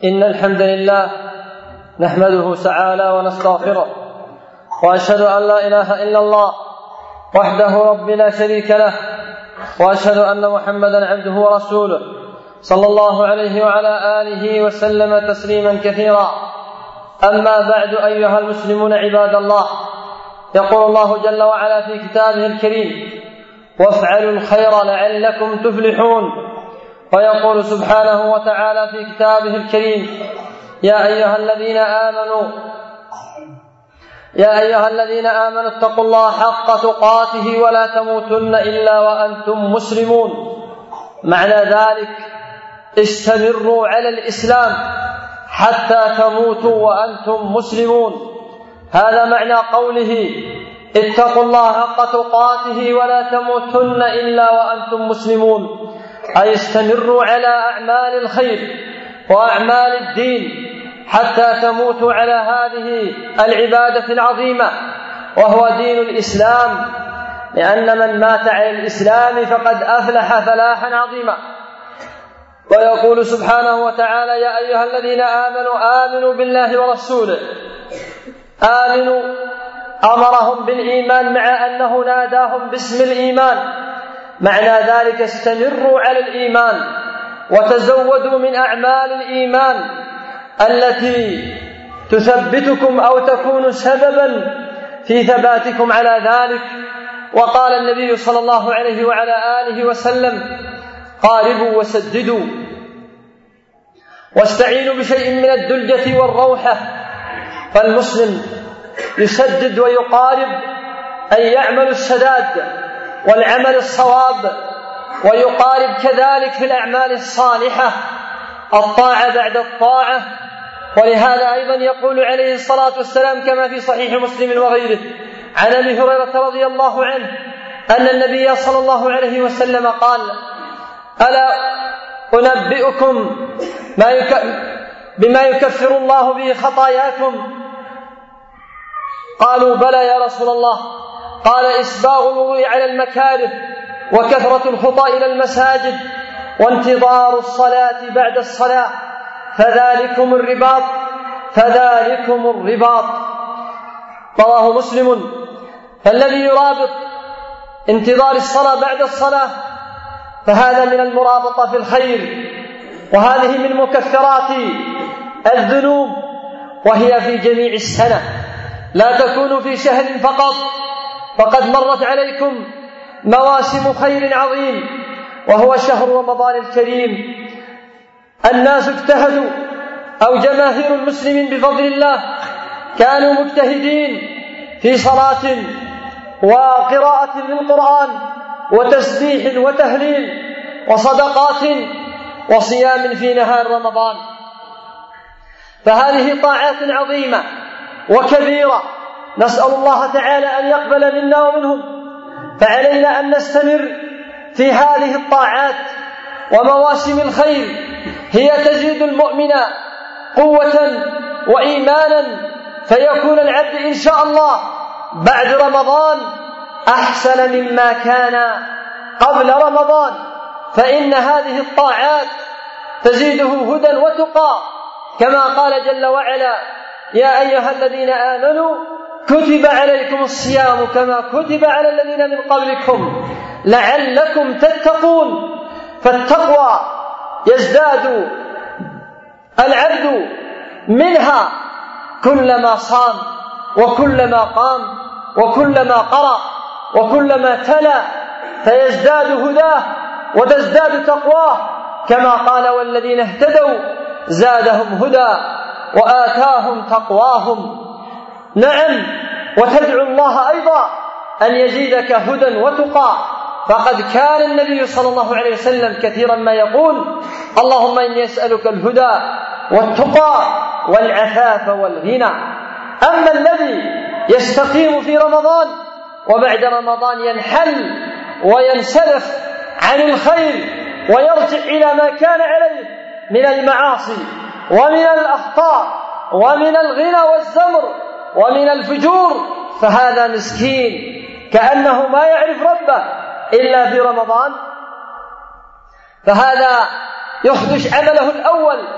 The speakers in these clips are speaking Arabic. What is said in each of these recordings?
إن الحمد لله نحمده تعالى ونستغفره، وأشهد أن لا إله إلا الله وحده رب لا شريك له، وأشهد أن محمدا عبده ورسوله صلى الله عليه وعلى آله وسلم تسليما كثيرا. أما بعد، أيها المسلمون عباد الله، يقول الله جل وعلا في كتابه الكريم: وافعلوا الخير لعلكم تفلحون. ويقول سبحانه وتعالى في كتابه الكريم: يا أيها الذين آمنوا اتقوا الله حق تقاته ولا تموتن إلا وأنتم مسلمون. معنى ذلك: استمروا على الإسلام حتى تموتوا وأنتم مسلمون. هذا معنى قوله: اتقوا الله حق تقاته ولا تموتن إلا وأنتم مسلمون، أي استمروا على أعمال الخير وأعمال الدين حتى تموتوا على هذه العبادة العظيمة، وهو دين الإسلام، لأن من مات على الإسلام فقد أفلح فلاحا عظيما. ويقول سبحانه وتعالى: يا أيها الذين آمنوا بالله ورسوله. آمنوا أمرهم بالإيمان مع أنه ناداهم باسم الإيمان. معنى ذلك: استمروا على الإيمان وتزودوا من أعمال الإيمان التي تثبتكم أو تكون سببا في ثباتكم على ذلك. وقال النبي صلى الله عليه وعلى آله وسلم: قاربوا وسددوا، واستعينوا بشيء من الدلجة والروحة. فالمسلم يسدد ويقارب، أي يعمل السداد والعمل الصواب، ويقارب كذلك في الأعمال الصالحة، الطاعة بعد الطاعة. ولهذا أيضا يقول عليه الصلاة والسلام كما في صحيح مسلم وغيره عن أبي هريرة رضي الله عنه أن النبي صلى الله عليه وسلم قال: ألا أنبئكم بما يكفر الله به خطاياكم؟ قالوا: بلى يا رسول الله. قال: إسباغ الوضوء على المكاره، وكثرة الخطى إلى المساجد، وانتظار الصلاة بعد الصلاة، فذلكم الرباط. رواه مسلم. فالذي يرابط انتظار الصلاة بعد الصلاة فهذا من المرابطة في الخير، وهذه من مكفرات الذنوب، وهي في جميع السنة، لا تكون في شهر فقط. فقد مرت عليكم مواسم خير عظيم، وهو شهر رمضان الكريم. الناس اجتهدوا، أو جماهير المسلمين بفضل الله كانوا مجتهدين في صلاة وقراءة للقرآن وتسبيح وتهليل وصدقات وصيام في نهار رمضان. فهذه طاعات عظيمة وكبيرة، نسأل الله تعالى أن يقبل منا ومنهم. فعلينا أن نستمر في هذه الطاعات ومواسم الخير، هي تزيد المؤمن قوة وإيمانا، فيكون العبد إن شاء الله بعد رمضان أحسن مما كان قبل رمضان. فإن هذه الطاعات تزيده هدى وتقى، كما قال جل وعلا: يا أيها الذين آمنوا كتب عليكم الصيام كما كتب على الذين من قبلكم لعلكم تتقون. فالتقوى يزداد العبد منها كلما صام، وكلما قام، وكلما قرأ، وكلما تلا، فيزداد هداه وتزداد تقواه، كما قال: والذين اهتدوا زادهم هدى وآتاهم تقواهم. نعم، وتدعو الله أيضا أن يزيدك هدى وتقى. فقد كان النبي صلى الله عليه وسلم كثيرا ما يقول: اللهم إني أسألك الهدى والتقى والعفاف والغنى. أما الذي يستقيم في رمضان وبعد رمضان ينحل وينسلخ عن الخير ويرجع إلى ما كان عليه من المعاصي ومن الأخطاء ومن الغنى والزمر ومن الفجور، فهذا مسكين كأنه ما يعرف ربه إلا في رمضان. فهذا يخدش عمله الأول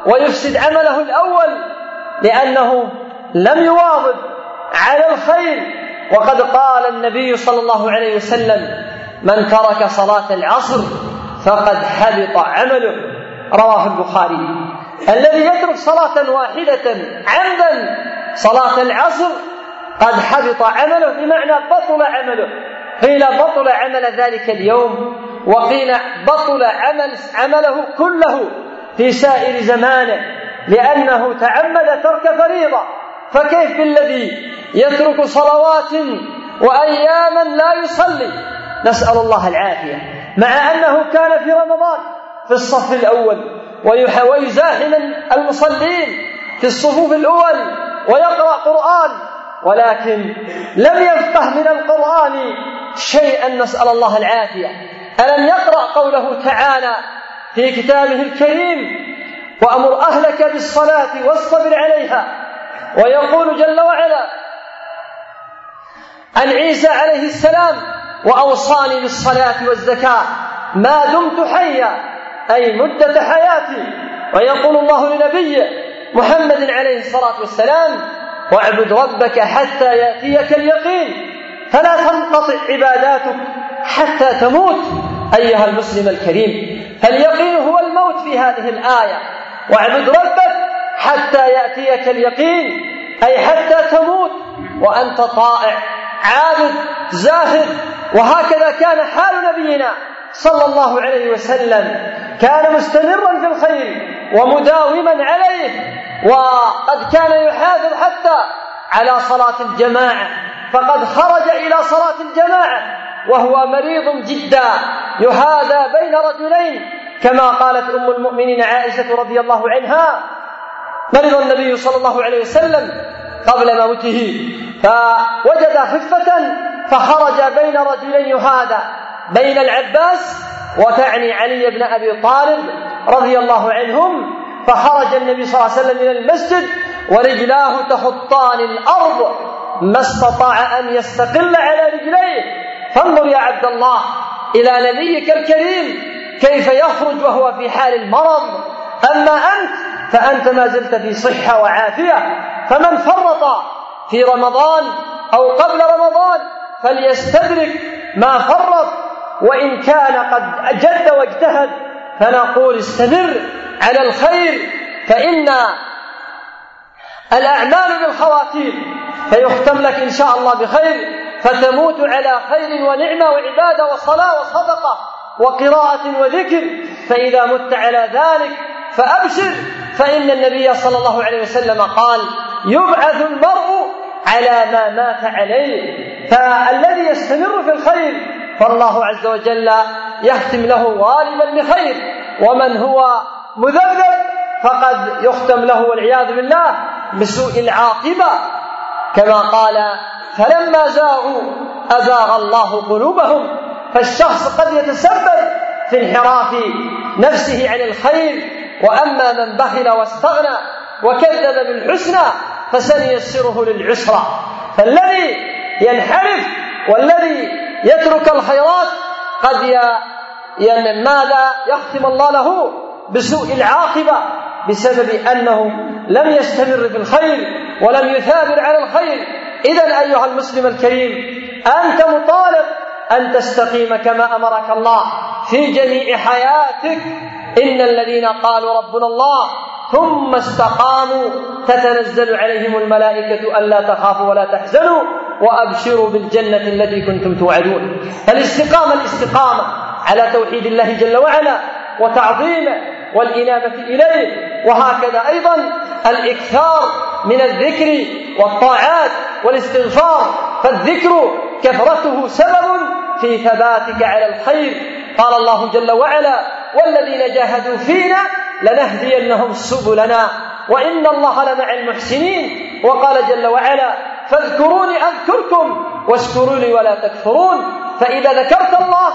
ويفسد عمله الأول لأنه لم يواظب على الخير. وقد قال النبي صلى الله عليه وسلم: من ترك صلاة العصر فقد حبط عمله، رواه البخاري. الذي يترك صلاة واحدة عمدا صلاة العصر قد حبط عمله، بمعنى بطل عمله. قيل بطل عمل ذلك اليوم، وقيل بطل عمله كله في سائر زمانه، لأنه تعمد ترك فريضة. فكيف بالذي يترك صلوات وأياما لا يصلي؟ نسأل الله العافية، مع أنه كان في رمضان في الصف الأول ويزاحم المصلين في الصفوف الأول ويقرأ قرآن، ولكن لم يفقه من القرآن شيئا، نسأل الله العافية. ألم يقرأ قوله تعالى في كتابه الكريم: وأمر أهلك بالصلاة واصطبر عليها. ويقول جل وعلا عن عيسى عليه السلام: وأوصاني بالصلاة والزكاة ما دمت حيا، أي مدة حياتي. ويقول الله لنبيه محمد عليه الصلاة والسلام: واعبد ربك حتى يأتيك اليقين، فلا تنقطع عباداتك حتى تموت. أيها المسلم الكريم، فاليقين هو الموت في هذه الآية. واعبد ربك حتى يأتيك اليقين، أي حتى تموت وأنت طائع عابد زاهد. وهكذا كان حال نبينا صلى الله عليه وسلم، كان مستمرا في الخير ومداوما عليه، وقد كان يحافظ حتى على صلاة الجماعة، فقد خرج إلى صلاة الجماعة وهو مريض جدا يهادى بين رجلين، كما قالت أم المؤمنين عائشة رضي الله عنها: مرض النبي صلى الله عليه وسلم قبل موته فوجد خفة فخرج بين رجلين يهادى، بين العباس وتعني علي بن أبي طالب رضي الله عنهم. فخرج النبي صلى الله عليه وسلم من المسجد ورجلاه تخطان الأرض، ما استطاع أن يستقل على رجليه. فانظر يا عبد الله إلى نبيك الكريم كيف يخرج وهو في حال المرض، أما أنت فأنت ما زلت في صحة وعافية. فمن فرط في رمضان أو قبل رمضان فليستدرك ما فرط، وإن كان قد جد واجتهد فنقول استمر على الخير، فإن الأعمال بالخواتيم، فيختم لك إن شاء الله بخير، فتموت على خير ونعمة وعبادة وصلاة وصدقة وقراءة وذكر. فإذا مت على ذلك فأبشر، فإن النبي صلى الله عليه وسلم قال: يبعث المرء على ما مات عليه. فالذي يستمر في الخير فالله عز وجل يختم له غالبا بخير، ومن هو مذبذب فقد يختم له والعياذ بالله بسوء العاقبة، كما قال: فلما زاغوا أزاغ الله قلوبهم. فالشخص قد يتسبب في انحراف نفسه عن الخير، وأما من بخل واستغنى وكذب بالحسنى فسنيسره للعسرى. فالذي ينحرف والذي يترك الخيرات قد ماذا يختم الله له بسوء العاقبة، بسبب أنه لم يستمر في الخير ولم يثابر على الخير. إذن أيها المسلم الكريم، أنت مطالب أن تستقيم كما أمرك الله في جميع حياتك. إن الذين قالوا ربنا الله ثم استقاموا تتنزل عليهم الملائكة ألا تخافوا ولا تحزنوا وأبشروا بالجنة التي كنتم توعدون. الاستقامة على توحيد الله جل وعلا وتعظيمه والإنابة إليه، وهكذا أيضا الإكثار من الذكر والطاعات والاستغفار، فالذكر كثرته سبب في ثباتك على الخير. قال الله جل وعلا: والذين جاهدوا فينا لنهدينهم سبلنا وإن الله لمع المحسنين. وقال جل وعلا: فاذكروني أذكركم واشكروا لي ولا تكفرون. فإذا ذكرت الله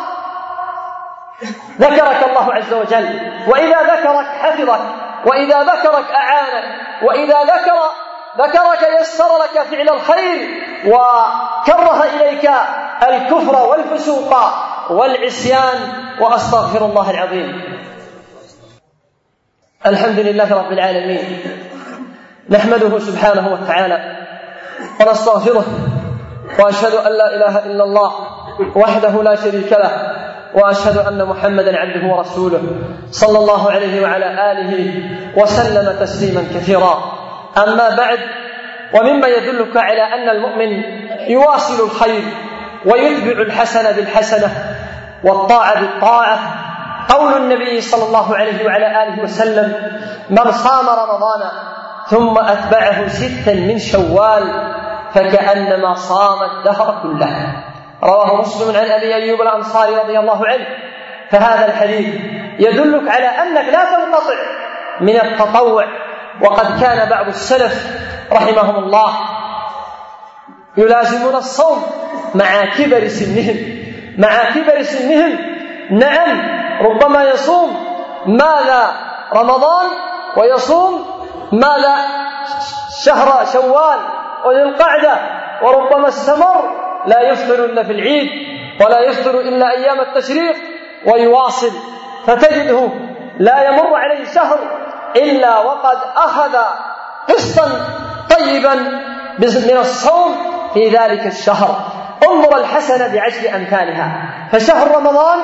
ذكرك الله عز وجل، وإذا ذكرك حفظك، وإذا ذكرك أعانك، وإذا ذكرك يسر لك فعل الخير وكره إليك الكفر والفسوق والعصيان. وأستغفر الله العظيم. الحمد لله رب العالمين، نحمده سبحانه وتعالى ونستغفره، وأشهد أن لا إله إلا الله وحده لا شريك له، وأشهد أن محمدا عبده ورسوله صلى الله عليه وعلى آله وسلم تسليما كثيرا. أما بعد، ومما يدلك على أن المؤمن يواصل الخير ويتبع الحسنة بالحسنة والطاعة بالطاعة قول النبي صلى الله عليه وعلى آله وسلم: من صام رمضان ثم أتبعه 6 من شوال فكأنما صام الدهر كله. رواه مسلم عن أبي أيوب الأنصاري رضي الله عنه. فهذا الحديث يدلك على أنك لا تنقطع من التطوع. وقد كان بعض السلف رحمهم الله يلازمون الصوم مع كبر سنهم. نعم، ربما يصوم ماذا رمضان ويصوم ماذا شهر شوال وذي القعدة، وربما استمر لا يفطر إلا في العيد ولا يفطر إلا أيام التشريق ويواصل، فتجده لا يمر عليه شهر إلا وقد أخذ قسطا طيبا من الصوم في ذلك الشهر. انظر الحسنة ب10 أمثالها. فشهر رمضان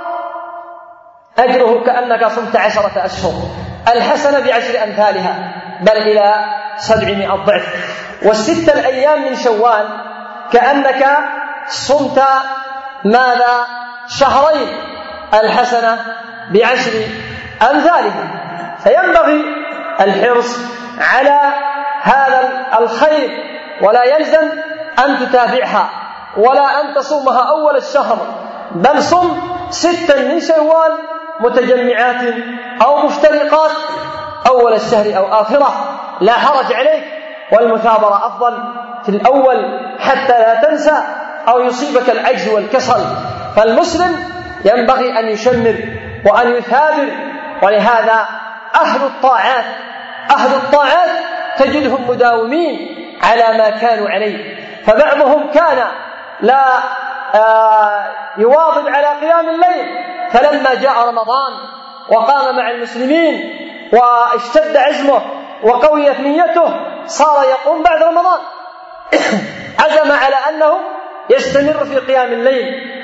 أجره كأنك صمت 10 أشهر، الحسنة ب10 أمثالها، بل إلى 700 ضعف. و6 الأيام من شوال كأنك صمت ماذا؟ شهرين، الحسنة ب10 أمثالها. فينبغي الحرص على هذا الخير، ولا يلزم أن تتابعها ولا أن تصومها أول الشهر، بل صم 6 من شوال متجمعات أو مفترقات أول الشهر أو آخره، لا حرج عليك، والمثابرة أفضل في الأول حتى لا تنسى أو يصيبك العجز والكسل. فالمسلم ينبغي أن يشمر وأن يثابر. ولهذا أهل الطاعات تجدهم مداومين على ما كانوا عليه. فبعضهم كان لا يواظب على قيام الليل، فلما جاء رمضان وقام مع المسلمين واشتد عزمه وقويت نيته صار يقوم بعد رمضان. عزم على أنه يستمر في قيام الليل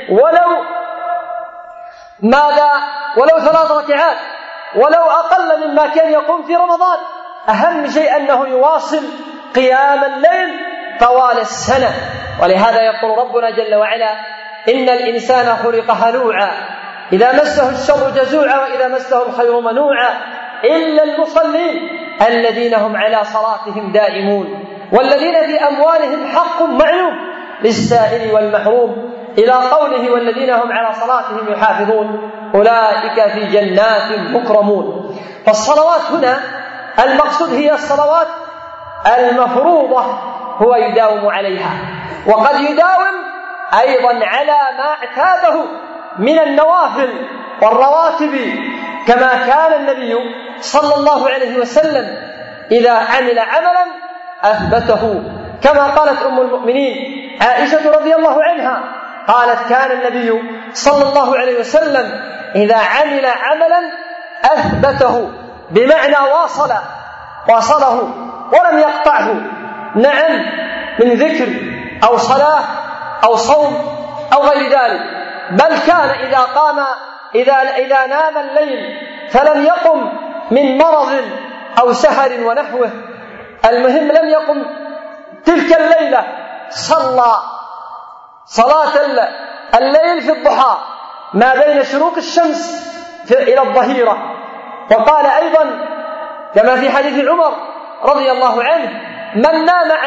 ولو 3 ركعات، ولو أقل مما كان يقوم في رمضان. أهم شيء أنه يواصل قيام الليل طوال السنة. ولهذا يقول ربنا جل وعلا: إن الإنسان خلق هلوعا إذا مسه الشر جزوعا وإذا مسه الخير منوعا إلا المصلين الذين هم على صلاتهم دائمون والذين في أموالهم حق معلوم للسائل والمحروم، إلى قوله: والذين هم على صلاتهم يحافظون أولئك في جنات مكرمون. فالصلوات هنا المقصود هي الصلوات المفروضة، هو يداوم عليها، وقد يداوم أيضا على ما اعتاده من النوافل والرواتب، كما كان النبي صلى الله عليه وسلم إذا عمل عملا أثبته، كما قالت أم المؤمنين عائشة رضي الله عنها، قالت: كان النبي صلى الله عليه وسلم إذا عمل عملا أثبته، بمعنى واصله ولم يقطعه. نعم، من ذكر أو صلاة أو صوم أو غير ذلك. بل كان إذا نام الليل فلم يقم من مرض أو سهر ونحوه، المهم لم يقم تلك الليلة، صلى صلاة الليل في الضحى ما بين شروق الشمس إلى الظهيرة. وقال أيضا كما في حديث عمر رضي الله عنه: من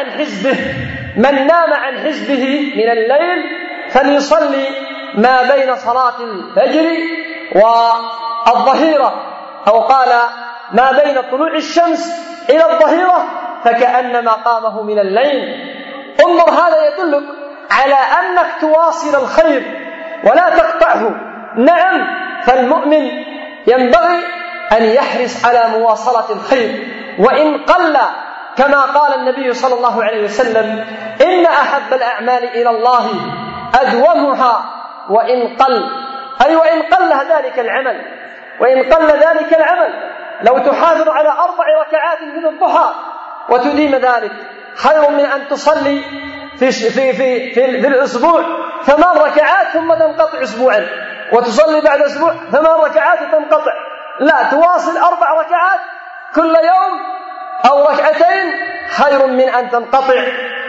نام عن حزبه من الليل فليصلي ما بين صلاة الفجر والظهيرة، أو قال ما بين طلوع الشمس إلى الظهيرة فكأنما قامه من الليل. انظر، هذا يدلك على أنك تواصل الخير ولا تقطعه. نعم، فالمؤمن ينبغي أن يحرص على مواصلة الخير وإن قل، كما قال النبي صلى الله عليه وسلم: إن أحب الأعمال إلى الله أدومها وإن قل، أي وإن قل ذلك العمل، لو تحافظ على 4 ركعات من الضحى وتديم ذلك خير من أن تصلي في الأسبوع 8 ركعات ثم تنقطع أسبوعا، وتصلي بعد أسبوع 8 ركعات وتنقطع. لا، تواصل 4 ركعات كل يوم أو 2 ركعات خير من أن تنقطع.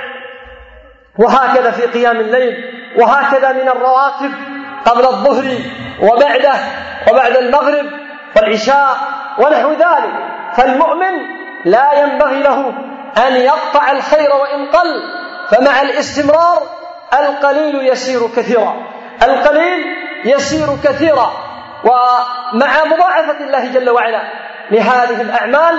وهكذا في قيام الليل، وهكذا من الرواتب قبل الظهر وبعده وبعد المغرب والعشاء ونحو ذلك. فالمؤمن لا ينبغي له أن يقطع الخير وإن قل، فمع الاستمرار القليل يسير كثيرا، القليل يسير كثيرا. ومع مضاعفة الله جل وعلا لهذه الأعمال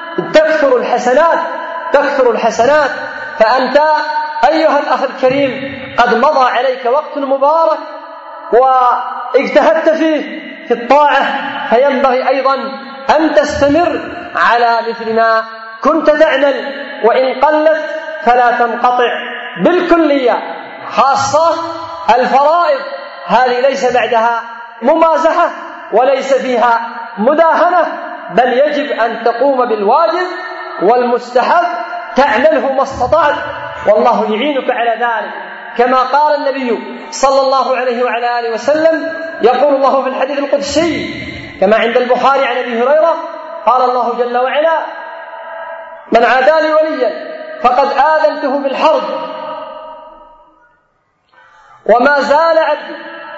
تكثر الحسنات. فأنت أيها الأخ الكريم قد مضى عليك وقت مبارك واجتهدت فيه في الطاعة، فينبغي أيضا أن تستمر على مثل ما كنت تعمل، وإن قلت فلا تنقطع بالكلية. خاصة الفرائض هذه ليس بعدها ممازحة وليس فيها مداهنة، بل يجب أن تقوم بالواجب والمستحب تعمله ما استطعت، والله يعينك على ذلك. كما قال النبي صلى الله عليه وعلى آله وسلم، يقول الله في الحديث القدسي كما عند البخاري عن أبي هريرة، قال الله جل وعلا: من عادى لي وليا فقد آذنته بالحرب، وما زال عبدي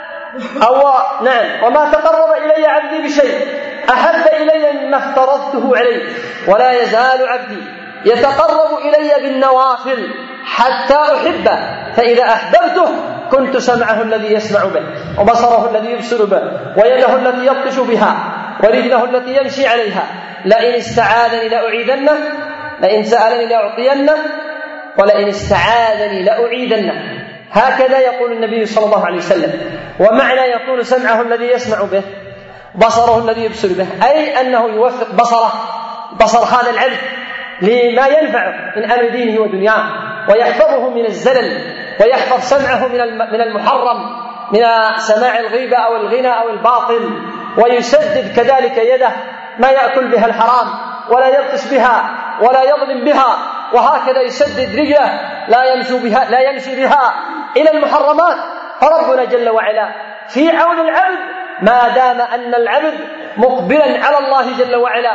وما تقرب إلي عبدي بشيء أحب إلي مما افترضته عليه، ولا يزال عبدي يتقرب إلي بالنوافل حتى أحبه، فإذا أحببته كنت سمعه الذي يسمع به، وبصره الذي يبصر به، ويده التي يبطش بها، ورجله التي يمشي عليها. لئن استعاذني لأعيذنه، لئن سألني لأعطينه، ولئن استعاذني لأعيذنه. هكذا يقول النبي صلى الله عليه وسلم. ومعنى يكون سمعه الذي يسمع به، بصره الذي يبصر به، أي أنه يوفق بصر هذا العبد لما ينفعه من أمر دينه ودنياه، ويحفظه من الزلل، ويحفظ سمعه من المحرم، من سماع الغيبة أو الغنى أو الباطل، ويسدد كذلك يده ما يأكل بها الحرام، ولا يبطش بها ولا يظلم بها، وهكذا يسدد رجله لا يمشي بها إلى المحرمات. فربنا جل وعلا في عون العبد ما دام أن العبد مقبلا على الله جل وعلا.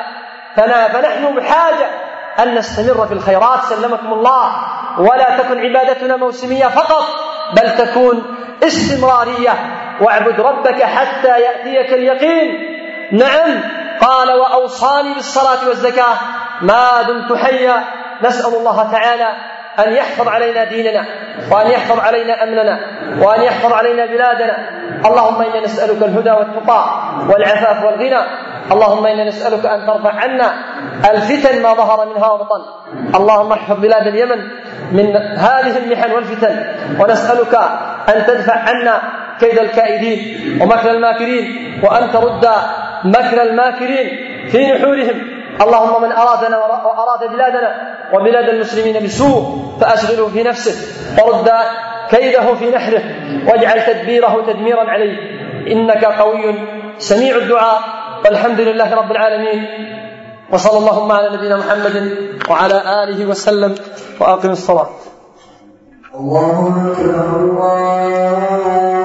فنحن بحاجة أن نستمر في الخيرات سلمكم الله، ولا تكن عبادتنا موسمية فقط، بل تكون استمرارية. واعبد ربك حتى يأتيك اليقين. نعم، قال: وأوصاني بالصلاة والزكاة ما دمت حيا. نسأل الله تعالى أن يحفظ علينا ديننا، وأن يحفظ علينا أمننا، وأن يحفظ علينا بلادنا. اللهم إنا نسألك الهدى والتقى والعفاف والغنى. اللهم إنا نسألك أن ترفع عنا الفتن ما ظهر منها وبطن. اللهم احفظ بلاد اليمن من هذه المحن والفتن، ونسألك أن تدفع عنا كيد الكائدين ومكر الماكرين، وأن ترد مكر الماكرين في نحورهم. اللهم من أرادنا وأراد بلادنا وبلاد المسلمين بسوء فأشغله في نفسه، ورد كيده في نحره، واجعل تدبيره تدميرا عليه، إنك قوي سميع الدعاء. والحمد لله رب العالمين، وصلى اللهم على نبينا محمد وعلى آله وسلم، وأقم الصلاة. الله أكبر الله